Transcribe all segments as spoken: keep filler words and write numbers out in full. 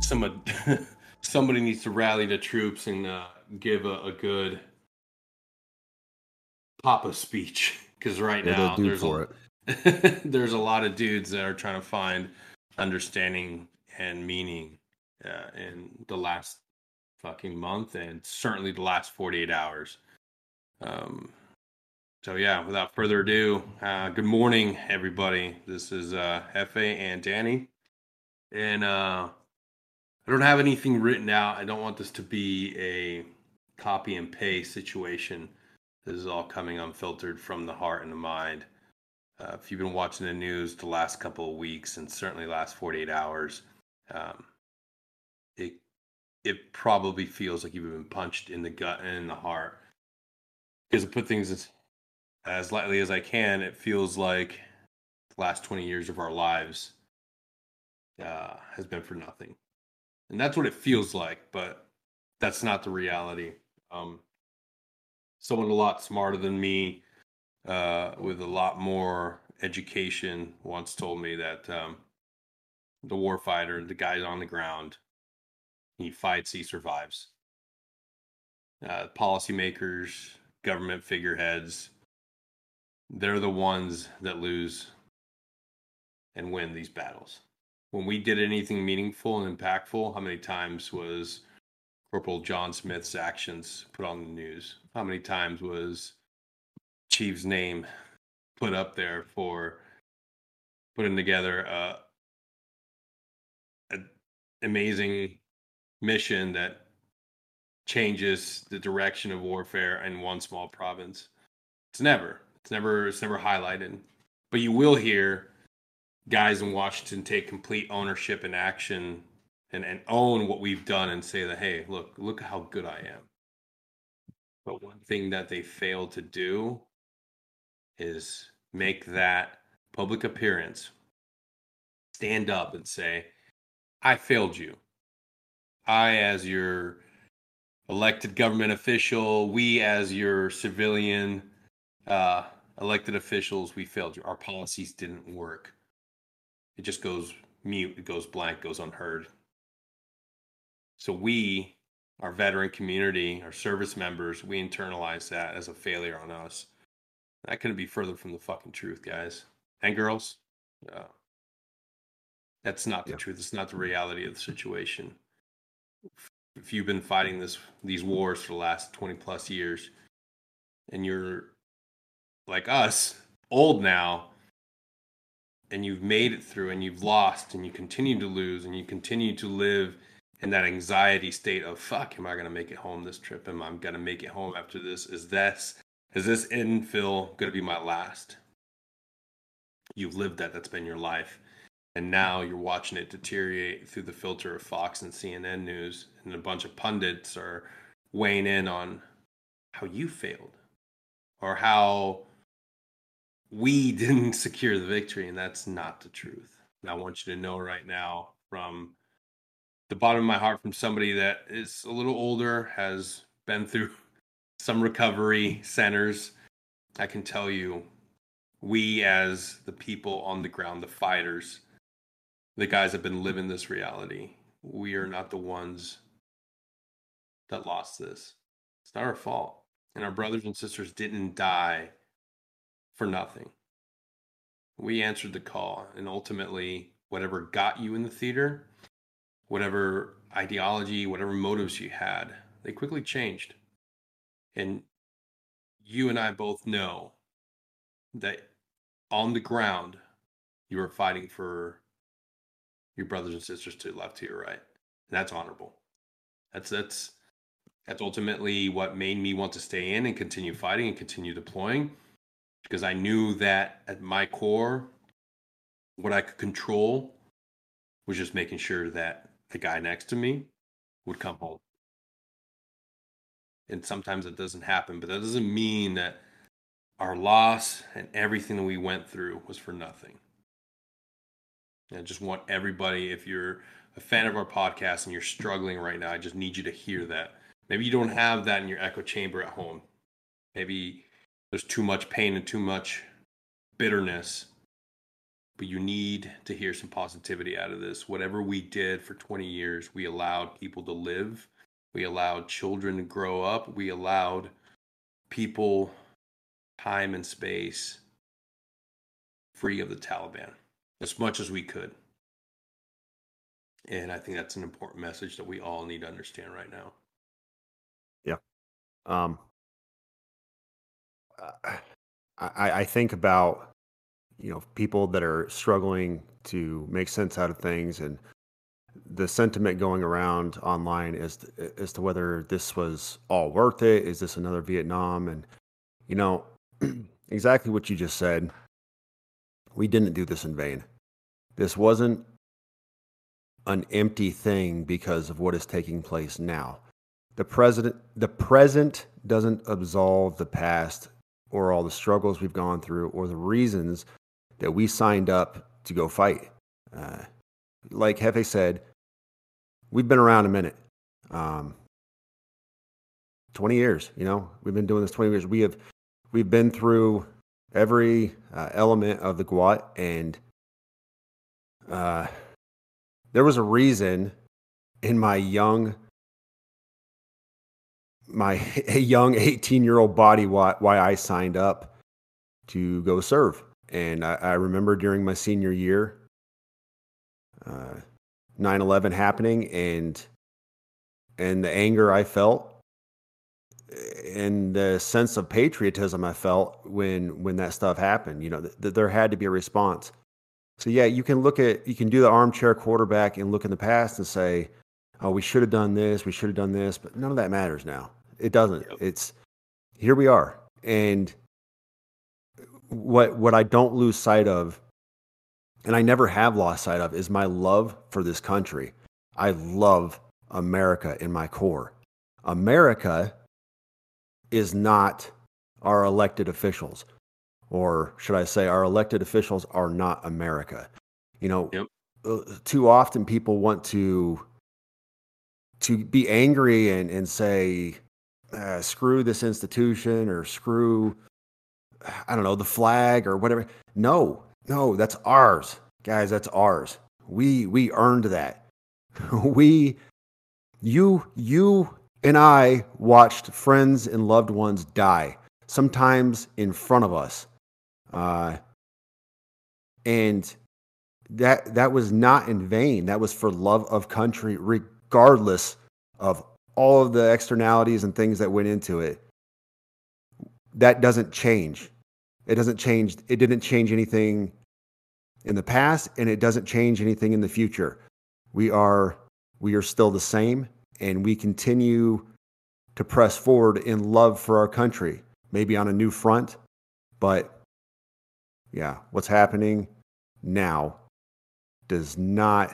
some somebody needs to rally the troops and uh, give a, a good Papa speech, because right You're the now dude there's for a it. there's a lot of dudes that are trying to find understanding and meaning uh, in the last fucking month, and certainly the last forty-eight hours. Um, so yeah, without further ado, uh, good morning, everybody. This is uh, Hefe and Danny, and uh, I don't have anything written out. I don't want this to be a copy and paste situation. This is all coming unfiltered from the heart and the mind. Uh, if you've been watching the news the last couple of weeks and certainly last forty-eight hours, um, it it probably feels like you've been punched in the gut and in the heart. Because to put things as, as lightly as I can, it feels like the last twenty years of our lives uh, has been for nothing. And that's what it feels like, but that's not the reality. Um, someone a lot smarter than me, uh, with a lot more education, once told me that um, the warfighter, the guy on the ground, he fights, he survives. Uh, policymakers, government figureheads, they're the ones that lose and win these battles. When we did anything meaningful and impactful, how many times was Corporal John Smith's actions put on the news? How many times was Chief's name put up there for putting together a, a amazing mission that changes the direction of warfare in one small province? It's never, it's never, it's never highlighted. But you will hear guys in Washington take complete ownership and action and, and own what we've done and say that, hey, look, look how good I am. But one thing that they fail to do is make that public appearance, stand up and say, I failed you. I, as your elected government official, we, as your civilian uh, elected officials, we failed you. Our policies didn't work. It just goes mute, it goes blank, goes unheard. So we, our veteran community, our service members, we internalize that as a failure on us. That couldn't be further from the fucking truth, guys and girls. Uh, that's not the Yeah. truth. It's not the reality of the situation. If you've been fighting this these wars for the last twenty plus years, and you're like us, old now, and you've made it through, and you've lost, and you continue to lose, and you continue to live in that anxiety state of, fuck, am I going to make it home this trip? Am I going to make it home after this? Is this, is this infill going to be my last? You've lived that. That's been your life. And now you're watching it deteriorate through the filter of Fox and C N N News. And a bunch of pundits are weighing in on how you failed or how we didn't secure the victory. And that's not the truth. And I want you to know right now, from the bottom of my heart, from somebody that is a little older, has been through some recovery centers, I can tell you, we as the people on the ground, the fighters, the guys that have been living this reality, we are not the ones that lost this. It's not our fault. And our brothers and sisters didn't die for nothing. We answered the call, and ultimately, whatever got you in the theater, whatever ideology, whatever motives you had, they quickly changed. And you and I both know that on the ground, you were fighting for your brothers and sisters to the left, to your right. And that's honorable. That's that's that's ultimately what made me want to stay in and continue fighting and continue deploying, because I knew that at my core, what I could control was just making sure that the guy next to me would come home. And sometimes it doesn't happen, but that doesn't mean that our loss and everything that we went through was for nothing. And I just want everybody, if you're a fan of our podcast and you're struggling right now, I just need you to hear that. Maybe you don't have that in your echo chamber at home. Maybe there's too much pain and too much bitterness but you need to hear some positivity out of this. Whatever we did for twenty years, we allowed people to live, we allowed children to grow up, we allowed people time and space free of the Taliban as much as we could. And I think that's an important message that we all need to understand right now. Yeah. Um, I, I think about, you know, people that are struggling to make sense out of things, and the sentiment going around online as to, as to whether this was all worth it. Is this another Vietnam? And, you know, exactly what you just said. We didn't do this in vain. This wasn't an empty thing because of what is taking place now. The president, the present doesn't absolve the past or all the struggles we've gone through or the reasons that we signed up to go fight. Uh, like Hefe said, we've been around a minute. Um, twenty years, you know, we've been doing this twenty years. We have, we've been through every uh, element of the G W A T, and uh, there was a reason in my young, my a young eighteen year old body why, why I signed up to go serve. And I, I remember during my senior year, uh, nine eleven happening, and and the anger I felt and the sense of patriotism I felt when when that stuff happened. You know, th- th- there had to be a response. So yeah, you can look at you can do the armchair quarterback and look in the past and say, "Oh, we should have done this, we should have done this," but none of that matters now. It doesn't. Yep. It's here we are, and what what I don't lose sight of, and I never have lost sight of, is my love for this country. I love America in my core. America is not our elected officials, or should I say, our elected officials are not America. You know, Yep. uh, too often people want to to be angry and and say, uh, "Screw this institution," or "Screw, I don't know, the flag," or whatever. No, no, that's ours, guys. That's ours. We we earned that. we you you and I watched friends and loved ones die, sometimes in front of us, uh, and that that was not in vain. That was for love of country, regardless of all of the externalities and things that went into it. That doesn't change. It doesn't change. It didn't change anything in the past, and it doesn't change anything in the future. We are we are still the same, and we continue to press forward in love for our country, maybe on a new front. But yeah, what's happening now does not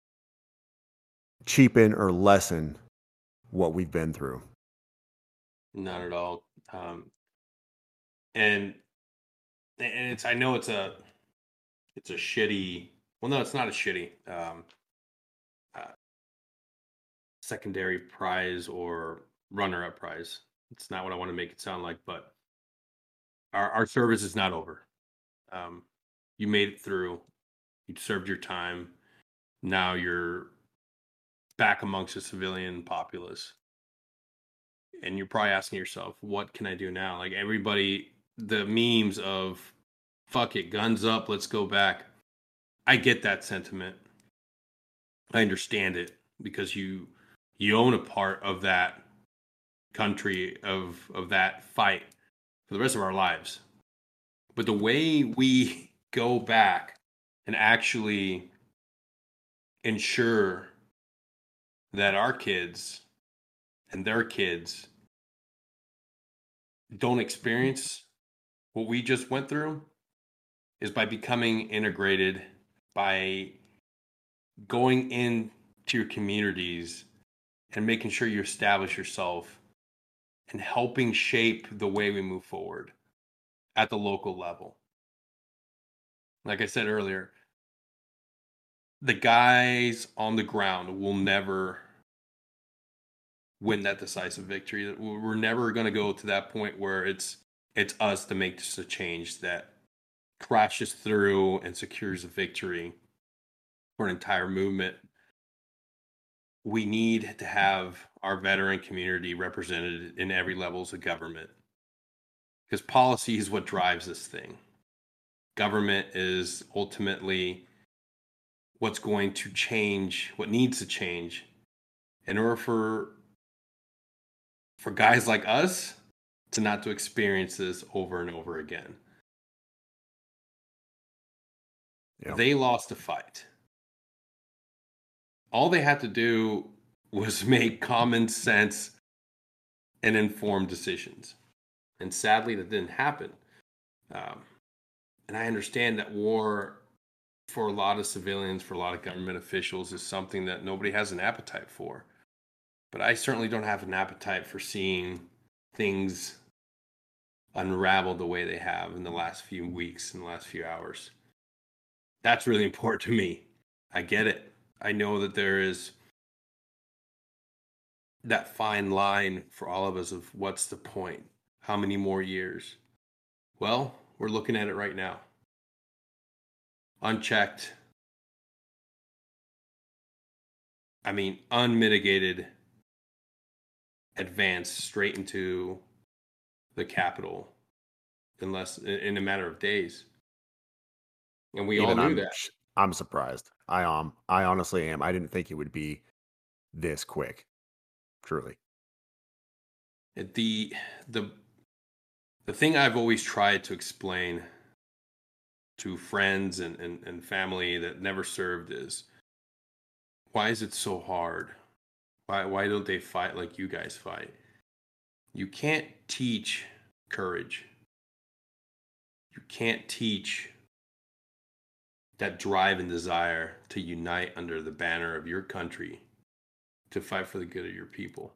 cheapen or lessen what we've been through. Not at all. Um, and and it's I know it's a it's a shitty. Well, no, it's not a shitty um, uh, secondary prize or runner-up prize. It's not what I want to make it sound like, but our our service is not over. Um, you made it through. You served your time. Now you're back amongst the civilian populace, and you're probably asking yourself, "What can I do now?" Like everybody, the memes of "fuck it, guns up, let's go back." I get that sentiment. I understand it because you you own a part of that country of of that fight for the rest of our lives. But the way we go back and actually ensure that our kids and their kids don't experience what we just went through is by becoming integrated, by going into your communities and making sure you establish yourself and helping shape the way we move forward at the local level. Like I said earlier, the guys on the ground will never win that decisive victory. We're never going to go to that point where it's it's us to make just a change that crashes through and secures a victory for an entire movement, we need to have our veteran community represented in every levels of government, because policy is what drives this thing. Government is ultimately what's going to change, what needs to change in order for for guys like us to not to experience this over and over again. Yeah. They lost a fight. All they had to do was make common sense and informed decisions. And sadly, that didn't happen. Um, and I understand that war, for a lot of civilians, for a lot of government officials, is something that nobody has an appetite for. But I certainly don't have an appetite for seeing things unravel the way they have in the last few weeks and the last few hours. That's really important to me. I get it. I know that there is that fine line for all of us of what's the point? How many more years? Well, we're looking at it right now. Unchecked. I mean, unmitigated advance straight into the capital in less in a matter of days. And we Even all knew I'm, that. I'm surprised. I am. I honestly am. I didn't think it would be this quick. Truly. The the the thing I've always tried to explain to friends and, and, and family that never served is, why is it so hard? Why why don't they fight like you guys fight? You can't teach courage. You can't teach that drive and desire to unite under the banner of your country to fight for the good of your people.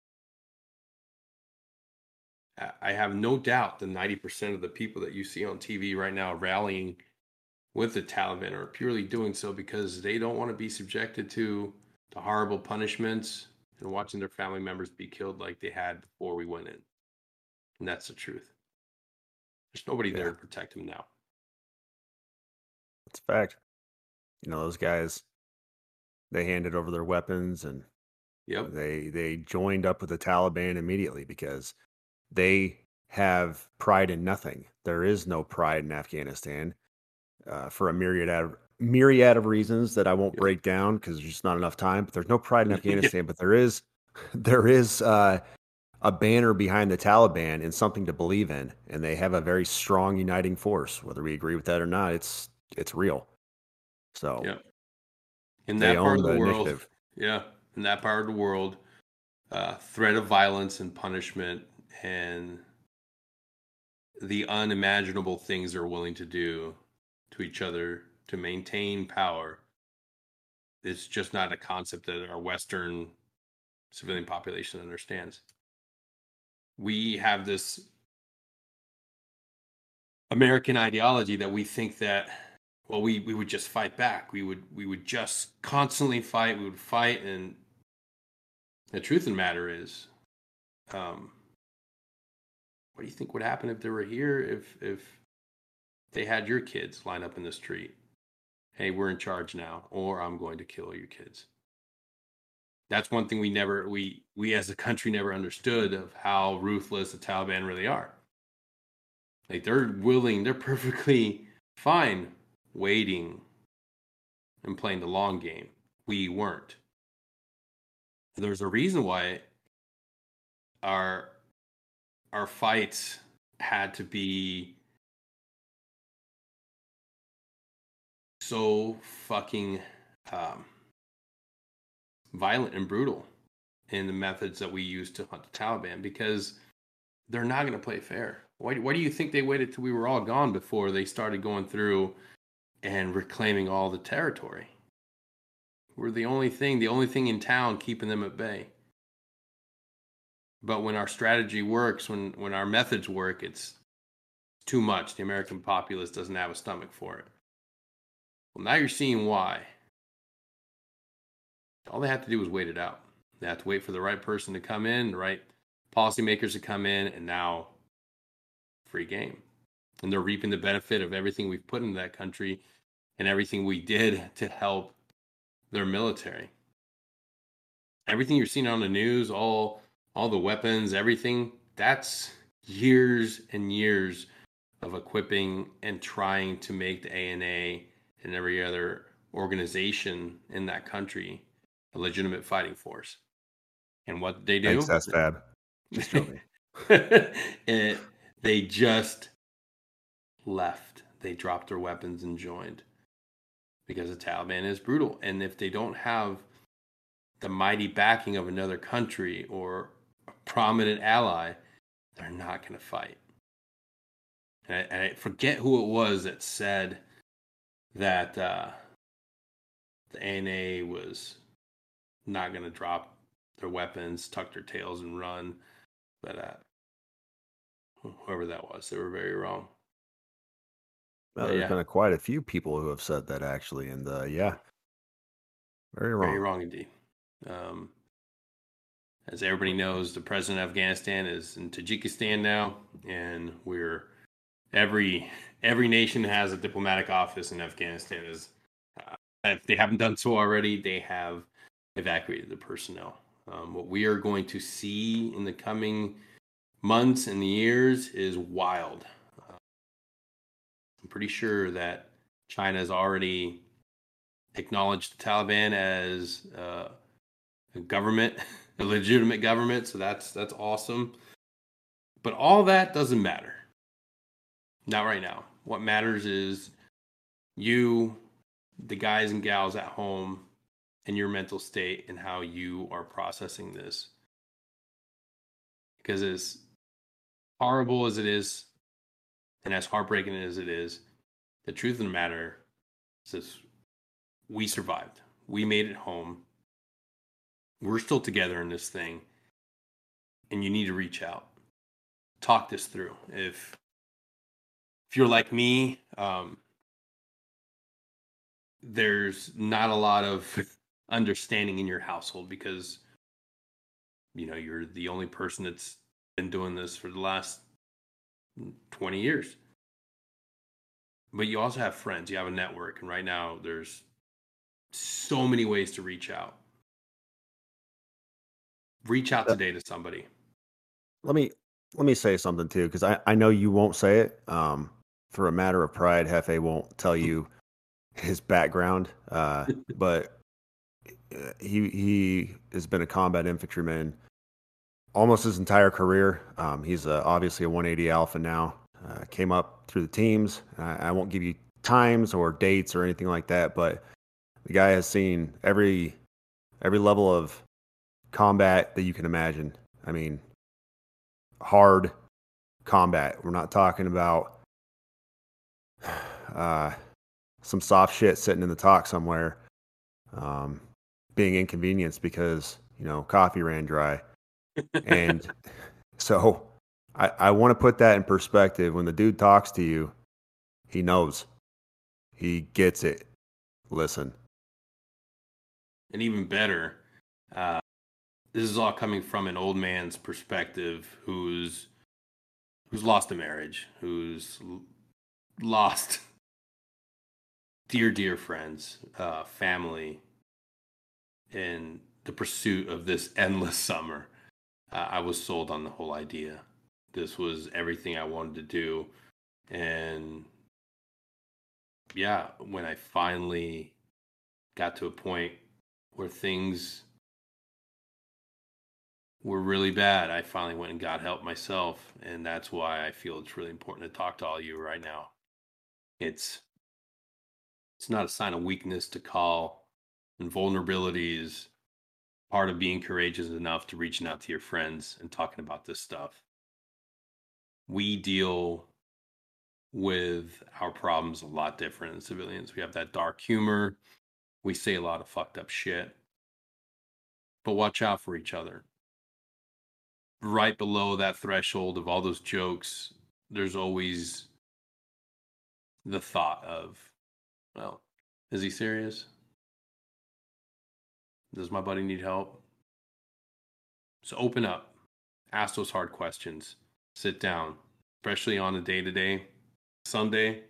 I have no doubt that ninety percent of the people that you see on T V right now rallying with the Taliban are purely doing so because they don't want to be subjected to the horrible punishments and watching their family members be killed like they had before we went in. And that's the truth. There's nobody yeah. there to protect them now. That's a fact. You know, those guys, they handed over their weapons and yep. they they joined up with the Taliban immediately because they have pride in nothing. There is no pride in Afghanistan uh, for a myriad of, myriad of reasons that I won't yep. break down because there's just not enough time. But there's no pride in Afghanistan. But there is there is uh, a banner behind the Taliban and something to believe in, and they have a very strong uniting force. Whether we agree with that or not, it's it's real. So, yeah, in that part of the, the world, initiative. yeah, in that part of the world, uh, threat of violence and punishment and the unimaginable things they're willing to do to each other to maintain power, it's just not a concept that our Western civilian population understands. We have this American ideology that we think that, well, we, we would just fight back. We would we would just constantly fight. We would fight, and the truth of the matter is, um, what do you think would happen if they were here if if they had your kids line up in the street? Hey, we're in charge now, or I'm going to kill your kids. That's one thing we never we we as a country never understood of how ruthless the Taliban really are. Like they're willing, they're perfectly fine waiting and playing the long game. We weren't. There's a reason why our our fights had to be so fucking um, violent and brutal in the methods that we use to hunt the Taliban, because they're not going to play fair. Why, why do you think they waited till we were all gone before they started going through and reclaiming all the territory? We're the only thing, the only thing in town keeping them at bay. But when our strategy works, when, when our methods work, it's too much. The American populace doesn't have a stomach for it. Well, now you're seeing why. All they have to do is wait it out. They have to wait for the right person to come in, the right policymakers to come in, and now free game. and they're reaping the benefit of everything we've put into that country and everything we did to help their military. Everything you're seeing on the news, all all the weapons, everything, that's years and years of equipping and trying to make the A N A and every other organization in that country a legitimate fighting force. And what did they Thanks, do? S Fab. Just joking. it, they just left. They dropped their weapons and joined because the Taliban is brutal. And if they don't have the mighty backing of another country or a prominent ally, they're not going to fight. And I, and I forget who it was that said that uh, the A N A was not going to drop their weapons, tuck their tails, and run. But uh, whoever that was, they were very wrong. Well, But there's yeah, been a, quite a few people who have said that actually, and uh, yeah, very wrong. very wrong indeed. Um, as everybody knows, the president of Afghanistan is in Tajikistan now, and we're every every nation has a diplomatic office in Afghanistan. Is uh, if they haven't done so already, they have evacuated the personnel. Um, what we are going to see in the coming months and years is wild. Uh, I'm pretty sure that China has already acknowledged the Taliban as uh, a government, a legitimate government. So that's that's awesome. But all that doesn't matter. Not right now. What matters is you, the guys and gals at home, and your mental state and how you are processing this. Because as horrible as it is, and as heartbreaking as it is, the truth of the matter is this, we survived. We made it home. We're still together in this thing. And you need to reach out. Talk this through. If if you're like me, um, there's not a lot of understanding in your household because you know you're the only person that's been doing this for the last twenty years. But you also have friends, you have a network, and right now there's so many ways to reach out. Reach out Uh, today to somebody. let me let me say something too, because I, I know you won't say it. Um, for a matter of pride, Hefe won't tell you his background. Uh, but uh, he he has been a combat infantryman almost his entire career. Um, he's uh, obviously a one eighty Alpha now. Uh, came up through the teams. I, I won't give you times or dates or anything like that, but the guy has seen every every level of combat that you can imagine. I mean, hard combat. We're not talking about uh, some soft shit sitting in the talk somewhere, um, being inconvenienced because you know coffee ran dry. And so I, I want to put that in perspective. When the dude talks to you, he knows, he gets it. Listen. And even better, uh, this is all coming from an old man's perspective who's who's lost a marriage, who's l- lost dear, dear friends, uh, family, in the pursuit of this endless summer. Uh, I was sold on the whole idea. This was everything I wanted to do. And yeah, when I finally got to a point where things were really bad, I finally went and got help myself. And that's why I feel it's really important to talk to all of you right now. It's it's not a sign of weakness to call, and vulnerability is part of being courageous enough to reaching out to your friends and talking about this stuff. We deal with our problems a lot different than civilians. We have that dark humor. We say a lot of fucked up shit. But watch out for each other. Right below that threshold of all those jokes, there's always the thought of, well, is he serious? Does my buddy need help? So open up. Ask those hard questions. Sit down, especially on a day to day. Sunday,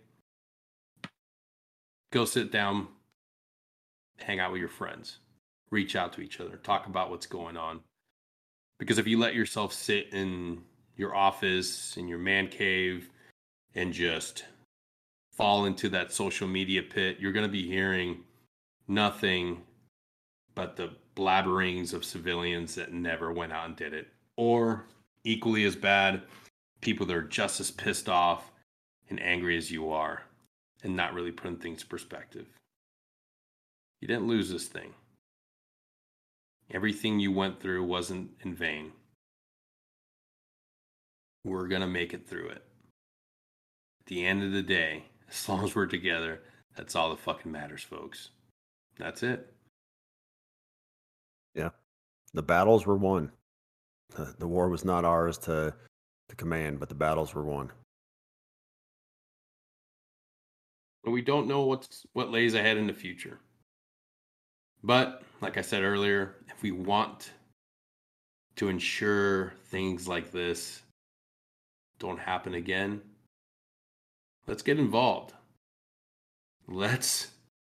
go sit down, hang out with your friends, reach out to each other, talk about what's going on. Because if you let yourself sit in your office, in your man cave, and just fall into that social media pit, you're going to be hearing nothing but the blabberings of civilians that never went out and did it. Or equally as bad, people that are just as pissed off and angry as you are and not really putting things in perspective. You didn't lose this thing. Everything you went through wasn't in vain. We're going to make it through it. At the end of the day, as long as we're together, that's all that fucking matters, folks. That's it. Yeah. The battles were won. The, the war was not ours to, to command, but the battles were won. And we don't know what's what lays ahead in the future. But, like I said earlier, if we want to ensure things like this don't happen again, let's get involved. Let's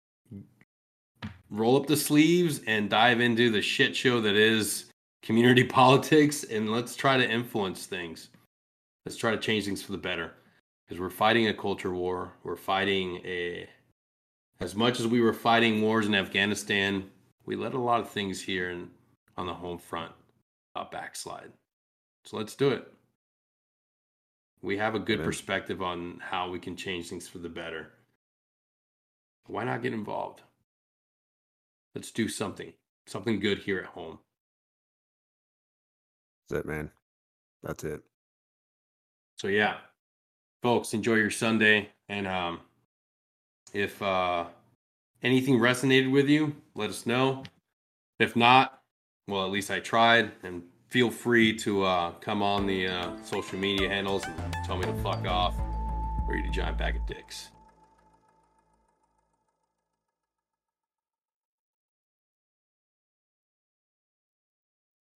roll up the sleeves and dive into the shit show that is community politics, and let's try to influence things. Let's try to change things for the better. Because we're fighting a culture war. We're fighting a... As much as we were fighting wars in Afghanistan, we let a lot of things here in, on the home front uh, backslide. So let's do it. We have a good Amen. perspective on how we can change things for the better. Why not get involved? Let's do something. Something good here at home. That's it, man. That's it. So yeah, folks, enjoy your Sunday. And um, if uh, anything resonated with you, let us know. If not, well, at least I tried. And feel free to uh, come on the uh, social media handles and tell me to fuck off or eat a giant bag of dicks.